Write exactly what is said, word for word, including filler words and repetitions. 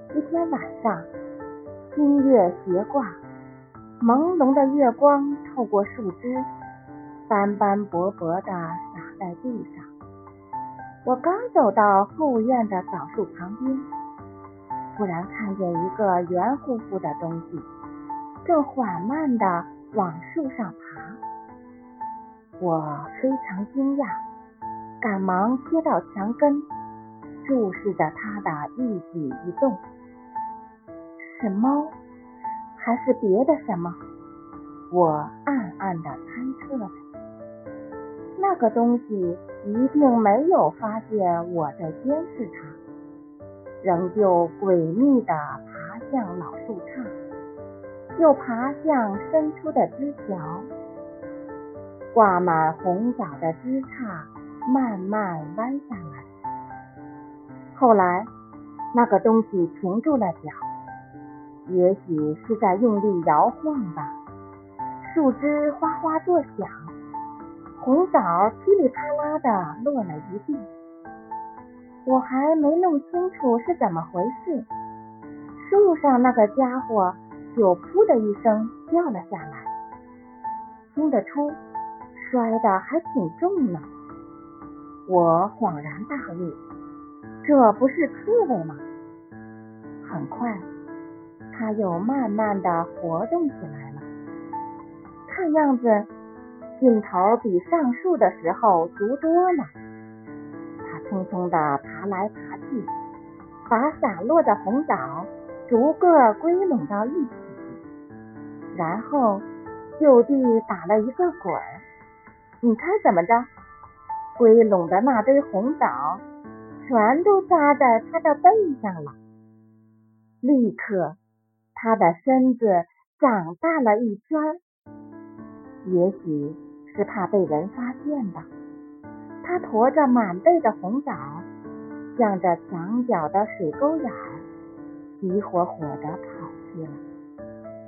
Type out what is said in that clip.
一天晚上，新月斜挂，朦胧的月光透过树枝，斑斑驳驳地洒在地上。我刚走到后院的枣树旁边，突然看见一个圆乎乎的东西正缓慢地往树上爬。我非常惊讶，赶忙贴到墙根，注视着它的一举一动。是猫，还是别的什么？我暗暗地猜测着。那个东西一定没有发现我在监视它，仍旧诡秘地爬向老树杈，又爬向伸出的枝条。挂满红枣的枝杈慢慢弯下来。后来，那个东西停住了脚，也许是在用力摇晃吧。树枝哗哗作响，红枣噼里啪啦地落了一地。我还没弄清楚是怎么回事，树上那个家伙就噗的一声掉了下来，听得出摔得还挺重呢。我恍然大悟，这不是刺猬吗？很快，它又慢慢地活动起来了，看样子劲头比上树的时候足多了。它匆匆地爬来爬去，把洒落的红枣逐个归拢到一起，然后就地打了一个滚儿。你猜怎么着？归拢的那堆红枣全都扎在它的背上了。立刻，它的身子长大了一圈儿。也许是怕被人发现吧，它驮着满背的红枣，向着墙角的水沟眼儿急火火地跑去了。